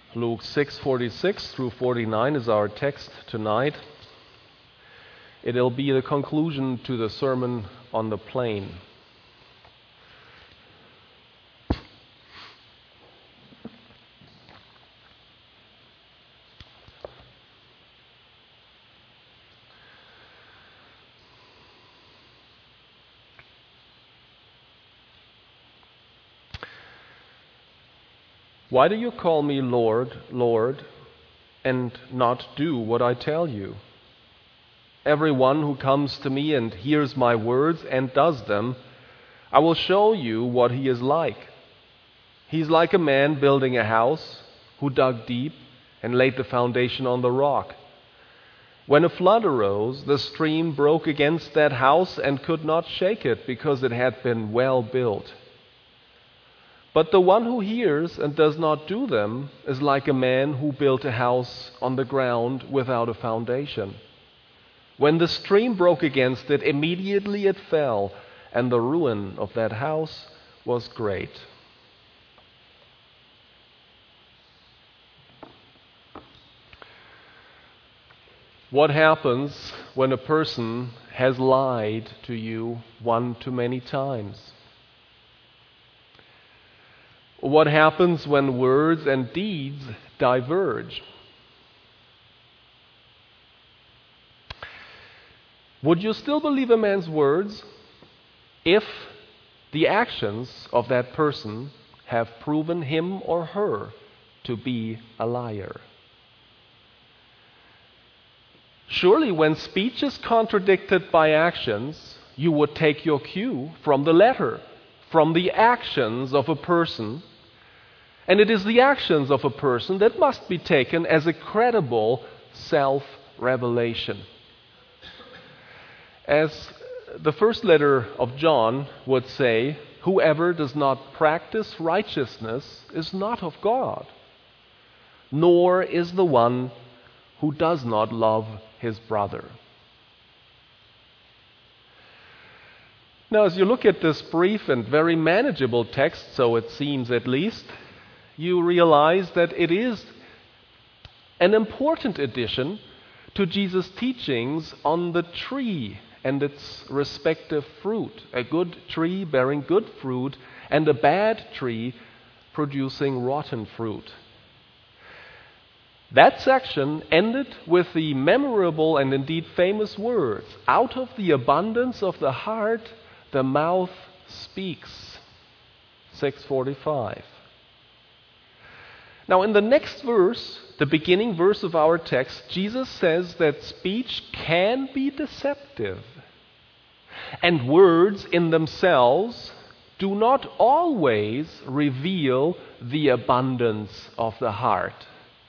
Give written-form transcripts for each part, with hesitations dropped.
Luke 6:46 through 49 is our text tonight. It'll be the conclusion to the Sermon on the Plain. Why do you call me Lord, Lord, and not do what I tell you? Everyone who comes to me and hears my words and does them, I will show you what he is like. He's like a man building a house who dug deep and laid the foundation on the rock. When a flood arose, the stream broke against that house and could not shake it because it had been well built. But the one who hears and does not do them is like a man who built a house on the ground without a foundation. When the stream broke against it, immediately it fell, and the ruin of that house was great. What happens when a person has lied to you one too many times? What happens when words and deeds diverge? Would you still believe a man's words if the actions of that person have proven him or her to be a liar? Surely when speech is contradicted by actions, you would take your cue from the letter, from the actions of a person. And it is the actions of a person that must be taken as a credible self-revelation. As the first letter of John would say, whoever does not practice righteousness is not of God, nor is the one who does not love his brother. Now, as you look at this brief and very manageable text, so it seems at least, you realize that it is an important addition to Jesus' teachings on the tree and its respective fruit. A good tree bearing good fruit and a bad tree producing rotten fruit. That section ended with the memorable and indeed famous words, "Out of the abundance of the heart, the mouth speaks." 6:45. Now in the next verse, the beginning verse of our text, Jesus says that speech can be deceptive. And words in themselves do not always reveal the abundance of the heart.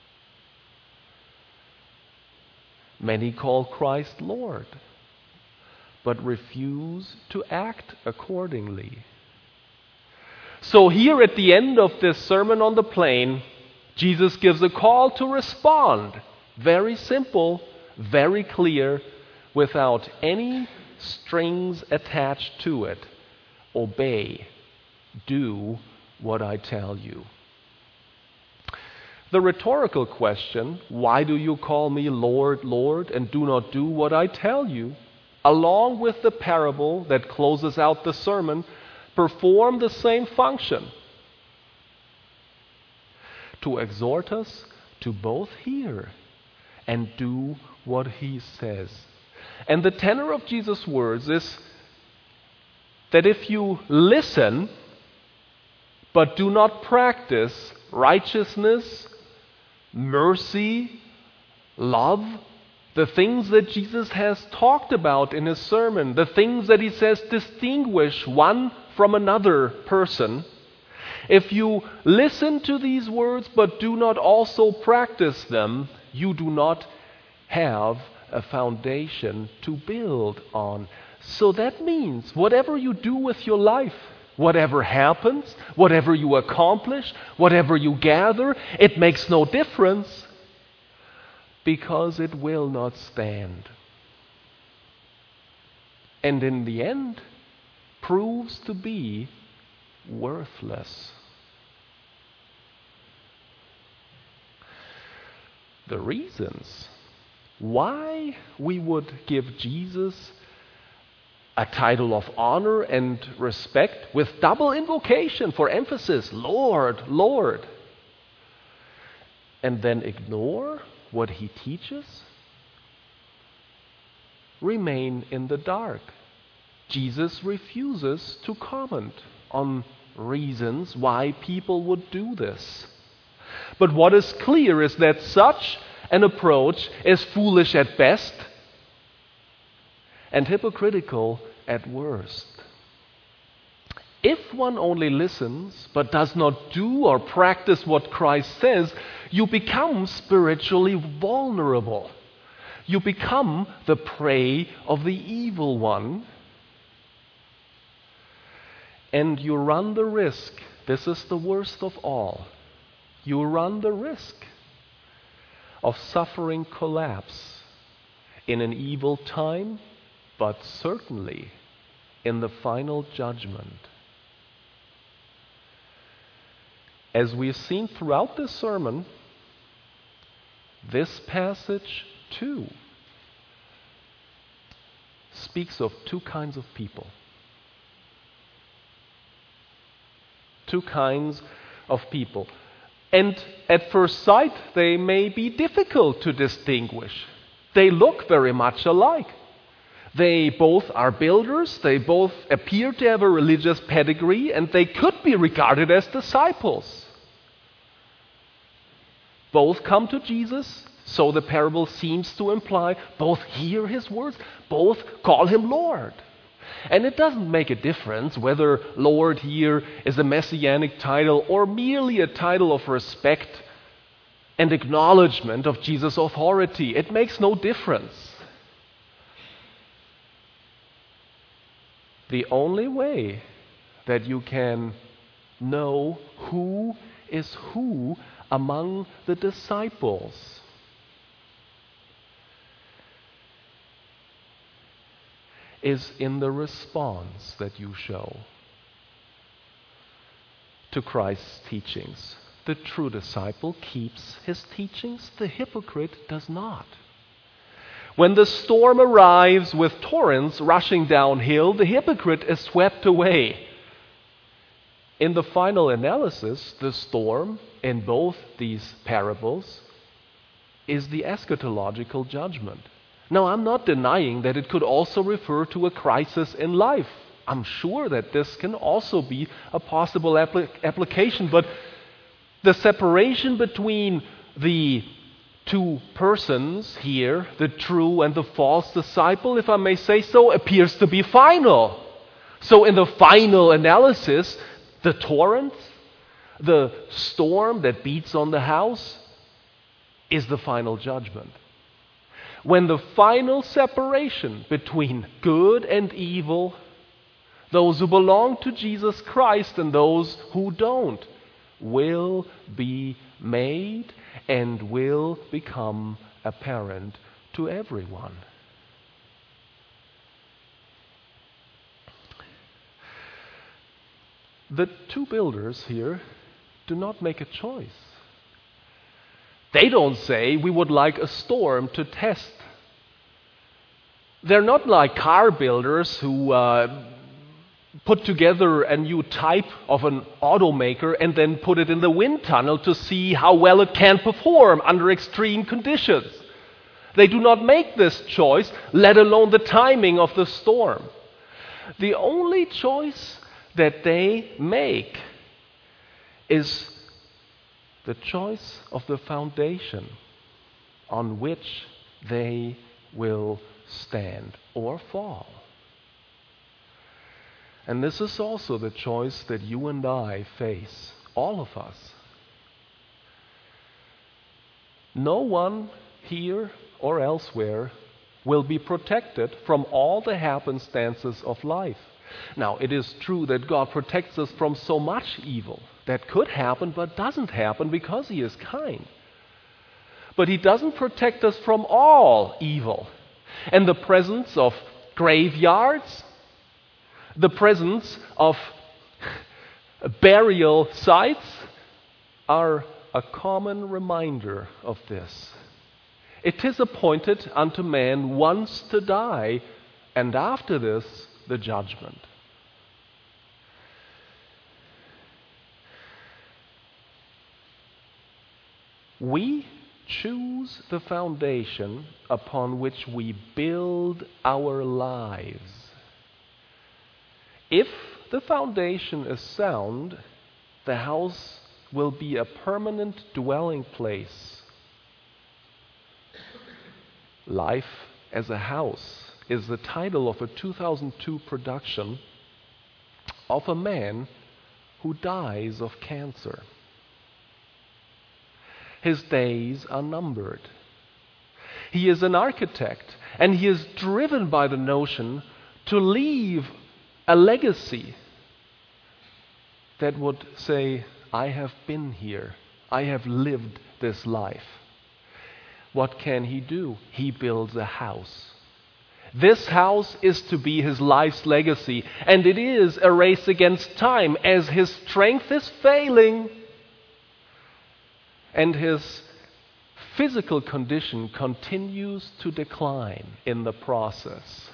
Many call Christ Lord, but refuse to act accordingly. So here at the end of this Sermon on the Plain, Jesus gives a call to respond. Very simple, very clear, without any strings attached to it. Obey. Do what I tell you. The rhetorical question, why do you call me Lord, Lord, and do not do what I tell you, along with the parable that closes out the sermon, perform the same function. To exhort us to both hear and do what he says. And the tenor of Jesus' words is that if you listen but do not practice righteousness, mercy, love, the things that Jesus has talked about in his sermon, the things that he says distinguish one from another person, if you listen to these words but do not also practice them, you do not have a foundation to build on. So that means whatever you do with your life, whatever happens, whatever you accomplish, whatever you gather, it makes no difference because it will not stand. And in the end, proves to be worthless. the reasons why we would give Jesus a title of honor and respect with double invocation for emphasis, Lord, Lord, and then ignore what he teaches, remain in the dark. Jesus refuses to comment on reasons why people would do this. But what is clear is that such an approach is foolish at best and hypocritical at worst. If one only listens but does not do or practice what Christ says, you become spiritually vulnerable. You become the prey of the evil one. And you run the risk, this is the worst of all, you run the risk of suffering collapse in an evil time, but certainly in the final judgment. As we've seen throughout this sermon, this passage too speaks of two kinds of people. Two kinds of people. And at first sight, they may be difficult to distinguish. They look very much alike. They both are builders, they both appear to have a religious pedigree, and they could be regarded as disciples. Both come to Jesus, so the parable seems to imply. Both hear his words, both call him Lord. And it doesn't make a difference whether Lord here is a messianic title or merely a title of respect and acknowledgement of Jesus' authority. It makes no difference. The only way that you can know who is who among the disciples is in the response that you show to Christ's teachings. The true disciple keeps his teachings, the hypocrite does not. When the storm arrives with torrents rushing downhill, the hypocrite is swept away. In the final analysis, the storm in both these parables is the eschatological judgment. Now, I'm not denying that it could also refer to a crisis in life. I'm sure that this can also be a possible application, but the separation between the two persons here, the true and the false disciple, if I may say so, appears to be final. So in the final analysis, the torrent, the storm that beats on the house, is the final judgment. When the final separation between good and evil, those who belong to Jesus Christ and those who don't, will be made and will become apparent to everyone. The two builders here do not make a choice. They don't say, we would like a storm to test. They're not like car builders who put together a new type of an automaker and then put it in the wind tunnel to see how well it can perform under extreme conditions. They do not make this choice, let alone the timing of the storm. The only choice that they make is the choice of the foundation on which they will stand or fall. And this is also the choice that you and I face, all of us. No one here or elsewhere will be protected from all the happenstances of life. Now, it is true that God protects us from so much evil that could happen but doesn't happen because He is kind. But He doesn't protect us from all evil. And the presence of graveyards, the presence of burial sites are a common reminder of this. It is appointed unto man once to die, and after this, the judgment. We choose the foundation upon which we build our lives. If the foundation is sound, the house will be a permanent dwelling place. Life as a House is the title of a 2002 production of a man who dies of cancer. His days are numbered. He is an architect, and he is driven by the notion to leave a legacy that would say, I have been here. I have lived this life. What can he do? He builds a house. This house is to be his life's legacy, and it is a race against time as his strength is failing and his physical condition continues to decline in the process.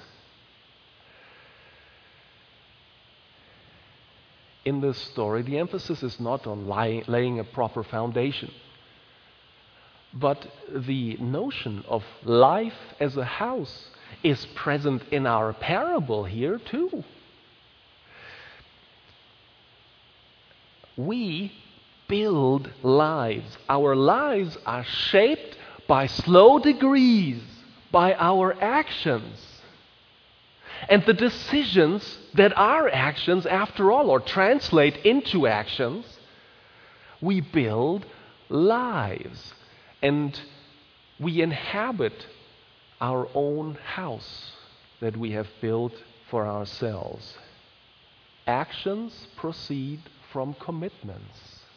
In this story, the emphasis is not on laying a proper foundation, but the notion of life as a house is present in our parable here too. We build lives. Our lives are shaped by slow degrees, by our actions. And the decisions that are actions, after all, or translate into actions, we build lives. And we inhabit our own house that we have built for ourselves. Actions proceed from commitments.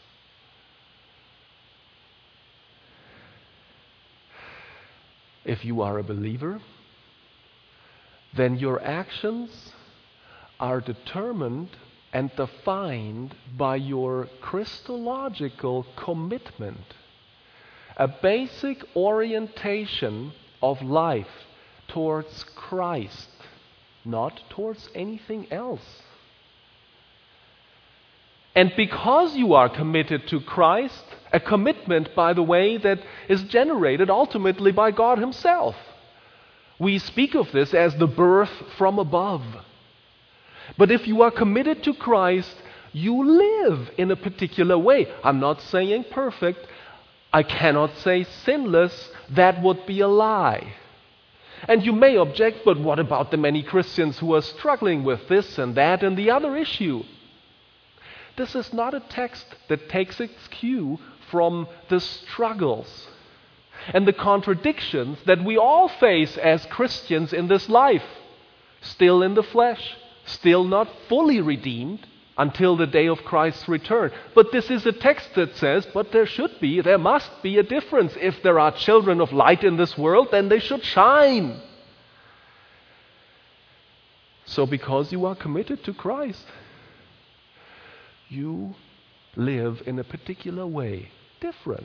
If you are a believer, then your actions are determined and defined by your Christological commitment, a basic orientation of life towards Christ, not towards anything else. And because you are committed to Christ, a commitment, by the way, that is generated ultimately by God Himself. We speak of this as the birth from above. But if you are committed to Christ, you live in a particular way. I'm not saying perfect. I cannot say sinless. That would be a lie. And you may object, but what about the many Christians who are struggling with this and that and the other issue? This is not a text that takes its cue from the struggles and the contradictions that we all face as Christians in this life. Still in the flesh, still not fully redeemed until the day of Christ's return. But this is a text that says, but there must be a difference. If there are children of light in this world, then they should shine. So because you are committed to Christ, you live in a particular way, different.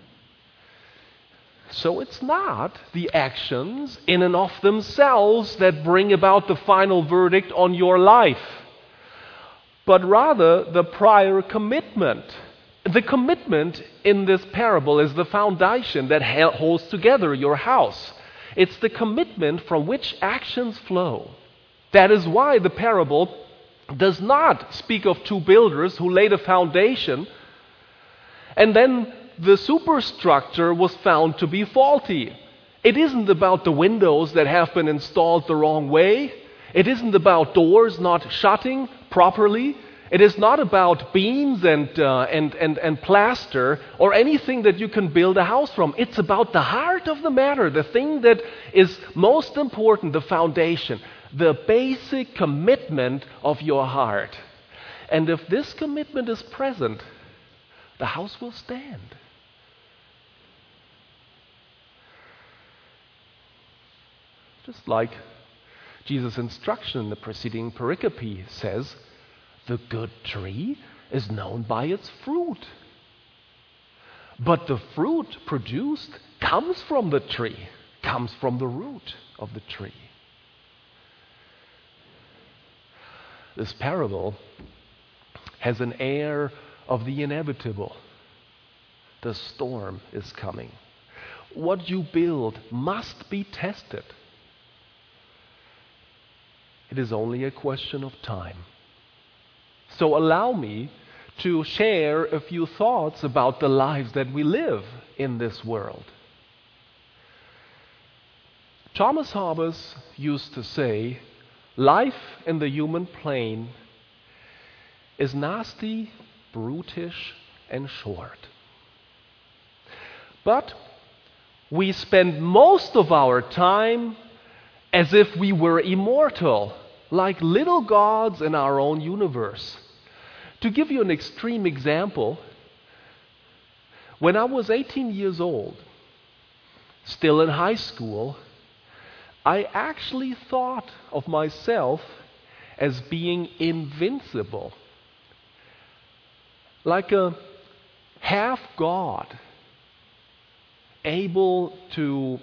So it's not the actions in and of themselves that bring about the final verdict on your life, but rather the prior commitment. The commitment in this parable is the foundation that holds together your house. It's the commitment from which actions flow. That is why the parable does not speak of two builders who laid a foundation and then the superstructure was found to be faulty. It isn't about the windows that have been installed the wrong way. It isn't about doors not shutting properly. It is not about beams and plaster or anything that you can build a house from. It's about the heart of the matter, the thing that is most important, the foundation, the basic commitment of your heart. And if this commitment is present, the house will stand. Just like Jesus' instruction in the preceding pericope says, the good tree is known by its fruit. But the fruit produced comes from the tree, comes from the root of the tree. This parable has an air of the inevitable. The storm is coming. What you build must be tested. It is only a question of time. So allow me to share a few thoughts about the lives that we live in this world. Thomas Hobbes used to say, life in the human plane is nasty, brutish, and short. But we spend most of our time as if we were immortal, like little gods in our own universe. To give you an extreme example, when I was 18 years old, still in high school, I actually thought of myself as being invincible, like a half god, able to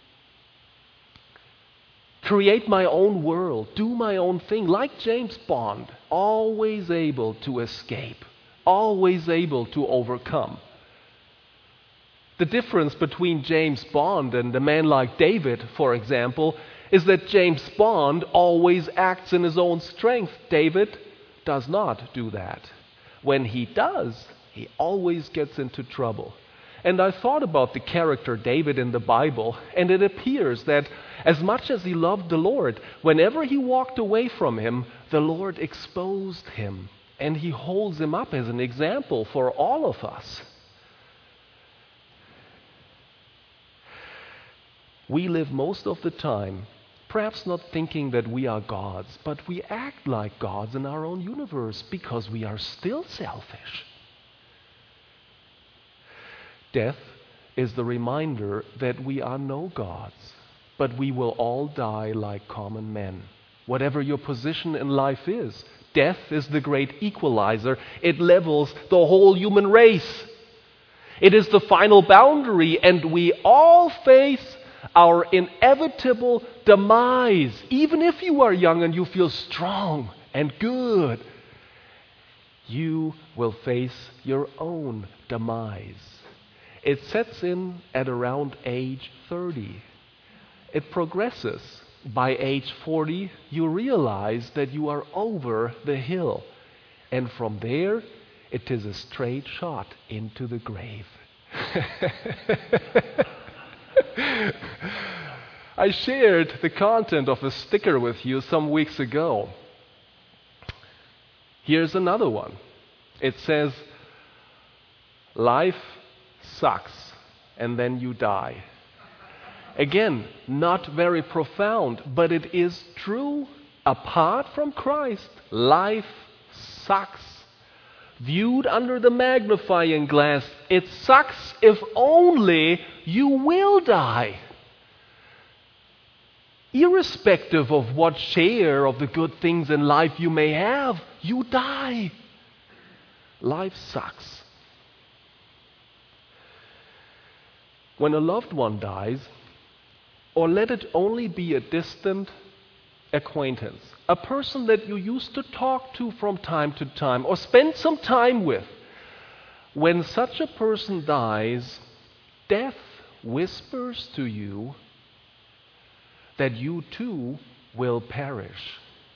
create my own world, do my own thing, like James Bond, always able to escape, always able to overcome. The difference between James Bond and a man like David, for example, is that James Bond always acts in his own strength. David does not do that. When he does, he always gets into trouble. And I thought about the character David in the Bible, and it appears that as much as he loved the Lord, whenever he walked away from him, the Lord exposed him, and he holds him up as an example for all of us. We live most of the time, perhaps not thinking that we are gods, but we act like gods in our own universe because we are still selfish. Death is the reminder that we are no gods, but we will all die like common men. Whatever your position in life is, death is the great equalizer. It levels the whole human race. It is the final boundary, and we all face our inevitable demise. Even if you are young and you feel strong and good, you will face your own demise. It sets in at around age 30. It progresses. By age 40, you realize that you are over the hill. And from there, it is a straight shot into the grave. I shared the content of a sticker with you some weeks ago. Here's another one. It says, life sucks, and then you die. Again, not very profound, but it is true. Apart from Christ, life sucks. Viewed under the magnifying glass, it sucks if only you will die. Irrespective of what share of the good things in life you may have, you die. Life sucks. When a loved one dies, or let it only be a distant acquaintance, a person that you used to talk to from time to time or spend some time with, when such a person dies, death whispers to you that you too will perish.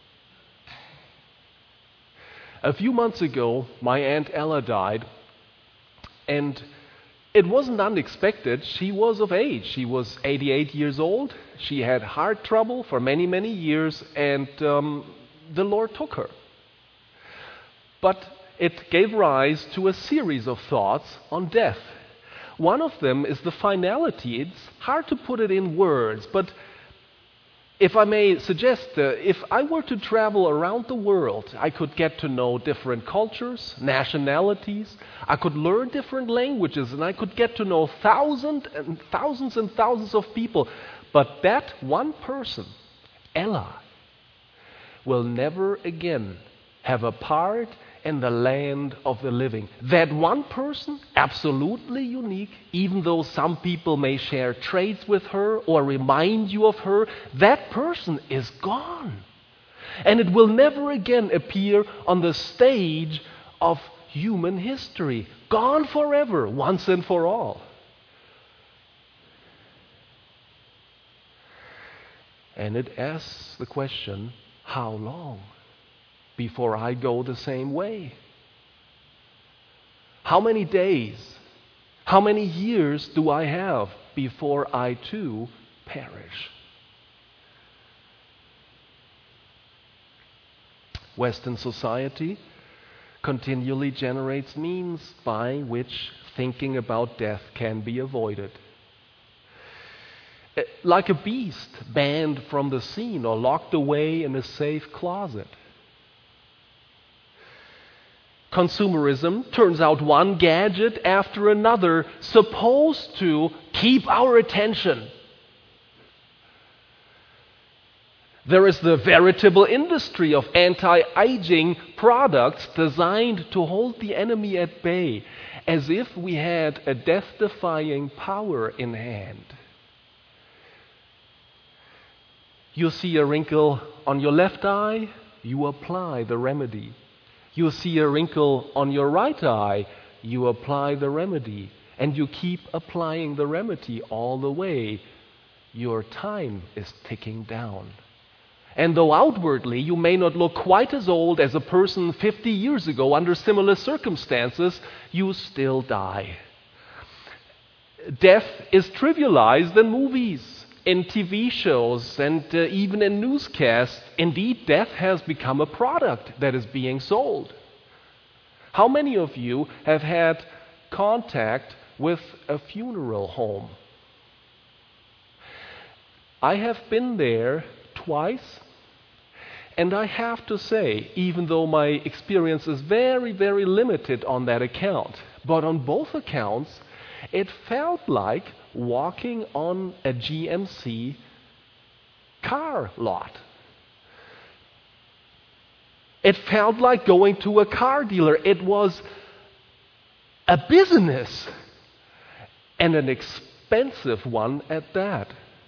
A few months ago, my Aunt Ella died, and it wasn't unexpected. She was of age. She was 88 years old. She had heart trouble for many, many years, and the Lord took her. But it gave rise to a series of thoughts on death. One of them is the finality. It's hard to put it in words, but if I may suggest, if I were to travel around the world, I could get to know different cultures, nationalities. I could learn different languages, and I could get to know thousands and thousands of people. But that one person, Ella, will never again have a part in the land of the living. That one person, absolutely unique, even though some people may share traits with her or remind you of her, that person is gone. And it will never again appear on the stage of human history. Gone forever, once and for all. And it asks the question, how long before I go the same way? How many days, how many years do I have before I too perish? Western society continually generates means by which thinking about death can be avoided. Like a beast banned from the scene or locked away in a safe closet. Consumerism turns out one gadget after another supposed to keep our attention. There is the veritable industry of anti-aging products designed to hold the enemy at bay, as if we had a death-defying power in hand. You see a wrinkle on your left eye, you apply the remedy. You see a wrinkle on your right eye, you apply the remedy. And you keep applying the remedy all the way. Your time is ticking down. And though outwardly you may not look quite as old as a person 50 years ago under similar circumstances, you still die. Death is trivialized in movies, in TV shows, and even in newscasts. Indeed, death has become a product that is being sold. How many of you have had contact with a funeral home? I have been there twice, and I have to say, even though my experience is very, very limited on that account, but on both accounts, it felt like walking on a GMC car lot. It felt like going to a car dealer. It was a business, and an expensive one at that.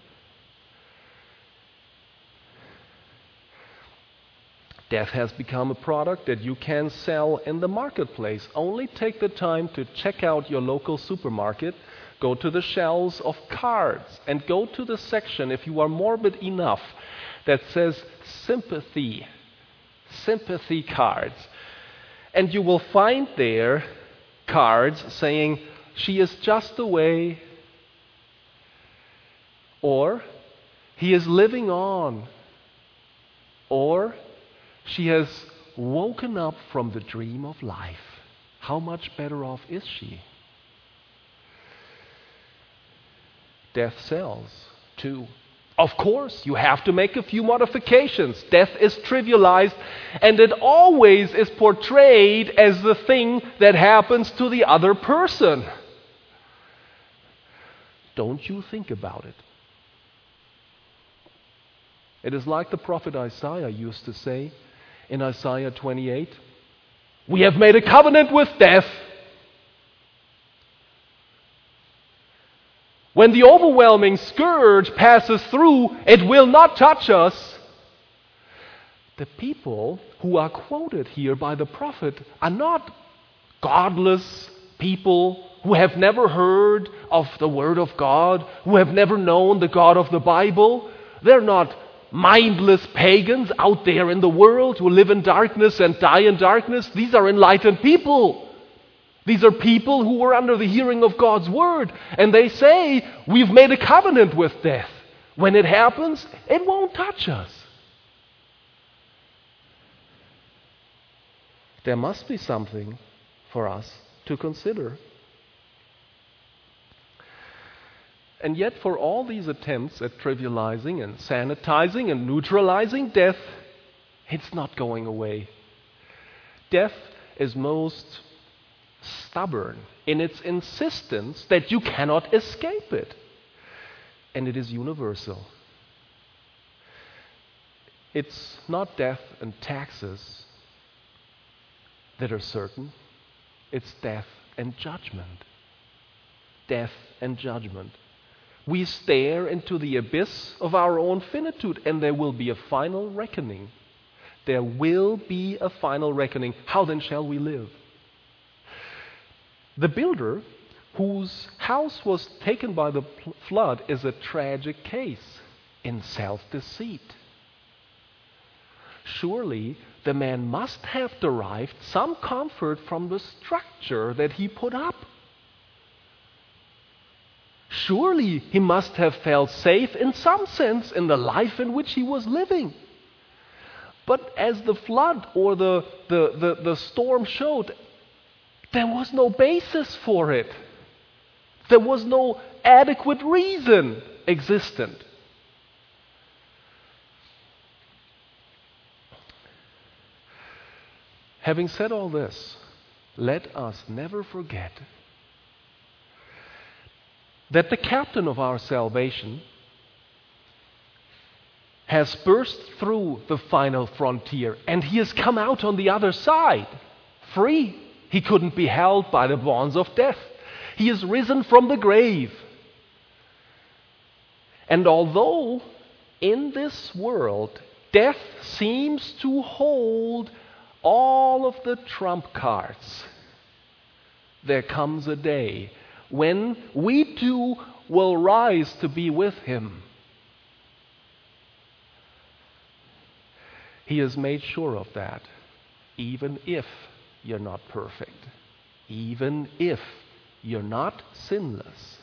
Death has become a product that you can sell in the marketplace. Only take the time to check out your local supermarket, go to the shelves of cards, and go to the section, if you are morbid enough, that says sympathy cards. And you will find there cards saying, "She is just away," or "He is living on," or "She has woken up from the dream of life." How much better off is she? Death sells, too. Of course, you have to make a few modifications. Death is trivialized, and it always is portrayed as the thing that happens to the other person. Don't you think about it. It is like the prophet Isaiah used to say in Isaiah 28, "We have made a covenant with death. When the overwhelming scourge passes through, it will not touch us." The people who are quoted here by the prophet are not godless people who have never heard of the Word of God, who have never known the God of the Bible. They're not mindless pagans out there in the world who live in darkness and die in darkness. These are enlightened people. These are people who were under the hearing of God's word, and they say, "We've made a covenant with death. When it happens, it won't touch us." There must be something for us to consider. And yet, for all these attempts at trivializing and sanitizing and neutralizing death, it's not going away. Death is most stubborn in its insistence that you cannot escape it. And it is universal. It's not death and taxes that are certain. It's death and judgment. Death and judgment. We stare into the abyss of our own finitude, and there will be a final reckoning. There will be a final reckoning. How then shall we live? The builder whose house was taken by the flood is a tragic case in self-deceit. Surely the man must have derived some comfort from the structure that he put up. Surely he must have felt safe in some sense in the life in which he was living. But as the flood or the storm showed, there was no basis for it. There was no adequate reason existent. Having said all this, let us never forget that the captain of our salvation has burst through the final frontier, and he has come out on the other side, free. He couldn't be held by the bonds of death. He is risen from the grave. And although in this world death seems to hold all of the trump cards, there comes a day when we too will rise to be with him. He has made sure of that, even if you're not perfect, even if you're not sinless.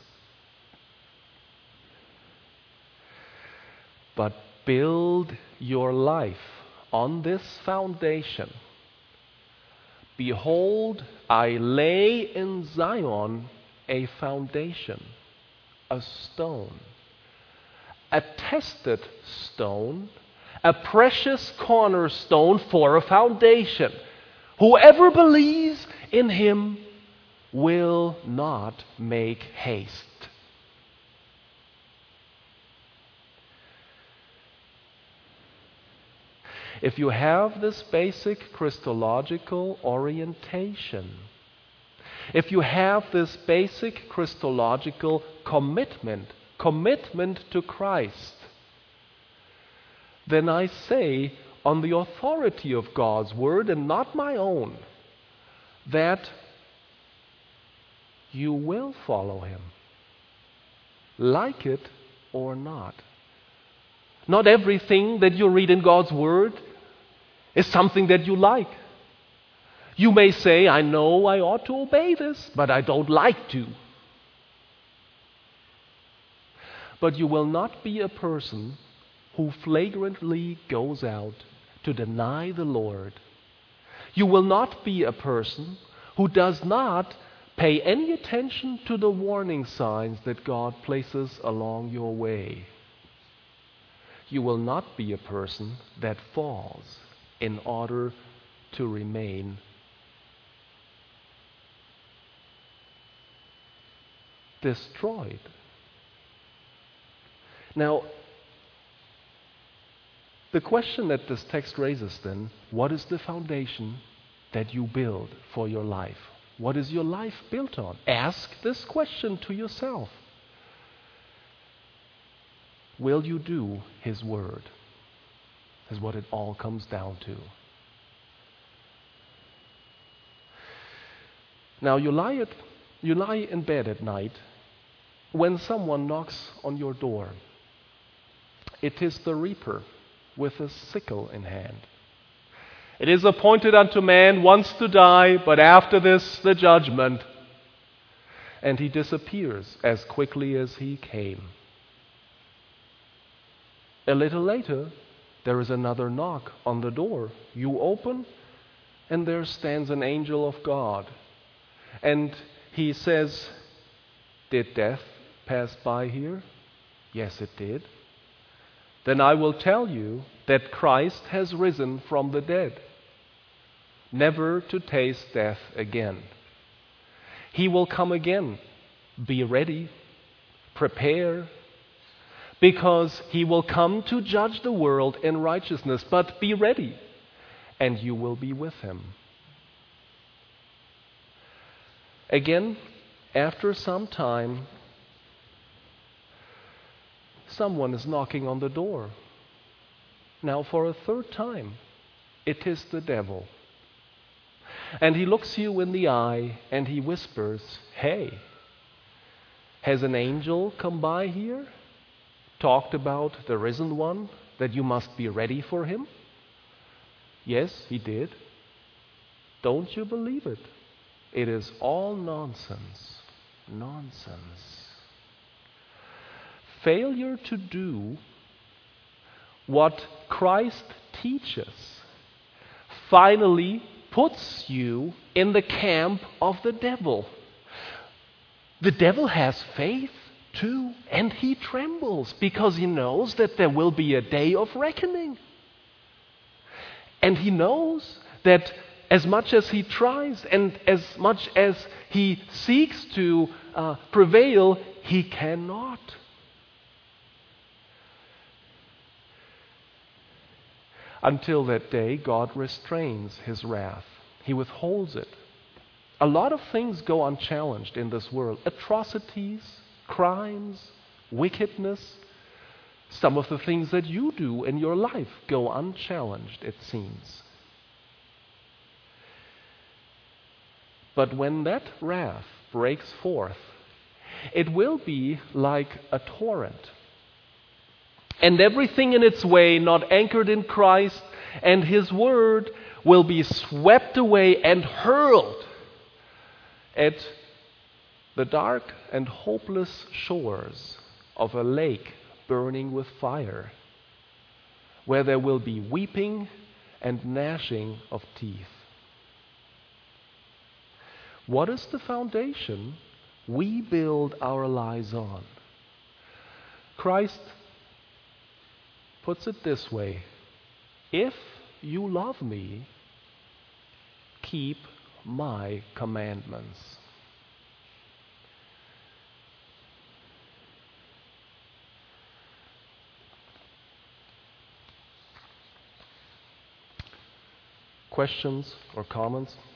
But build your life on this foundation. Behold, I lay in Zion a foundation, a stone, a tested stone, a precious cornerstone for a foundation. Whoever believes in him will not make haste. If you have this basic Christological orientation, if you have this basic Christological commitment to Christ, then I say, on the authority of God's word and not my own, that you will follow him, like it or not. Not everything that you read in God's word is something that you like. You may say, I know I ought to obey this, but I don't like to. But you will not be a person who flagrantly goes out to deny the Lord. You will not be a person who does not pay any attention to the warning signs that God places along your way. You will not be a person that falls in order to remain destroyed. Now, the question that this text raises then, what is the foundation that you build for your life? What is your life built on? Ask this question to yourself. Will you do his word? Is what it all comes down to. Now you lie in bed at night when someone knocks on your door. It is the reaper with a sickle in hand. It is appointed unto man once to die, but after this the judgment. And he disappears as quickly as he came. A little later, there is another knock on the door. You open, and there stands an angel of God. And he says, did death pass by here? Yes, it did. Then I will tell you that Christ has risen from the dead, never to taste death again. He will come again. Be ready. Prepare. Because he will come to judge the world in righteousness. But be ready, and you will be with him. Again, after some time, someone is knocking on the door. Now for a third time, it is the devil. And he looks you in the eye and he whispers, "Hey, has an angel come by here? Talked about the risen one, that you must be ready for him?" Yes, he did. Don't you believe it? It is all nonsense. Nonsense. Failure to do what Christ teaches finally puts you in the camp of the devil. The devil has faith too, and he trembles because he knows that there will be a day of reckoning. And he knows that as much as he tries and as much as he seeks to prevail, he cannot. Until that day, God restrains his wrath. He withholds it. A lot of things go unchallenged in this world. Atrocities, crimes, wickedness. Some of the things that you do in your life go unchallenged, it seems. But when that wrath breaks forth, it will be like a torrent. And everything in its way not anchored in Christ and His Word will be swept away and hurled at the dark and hopeless shores of a lake burning with fire, where there will be weeping and gnashing of teeth. What is the foundation we build our lives on? Christ puts it this way: if you love me, keep my commandments. Questions or comments?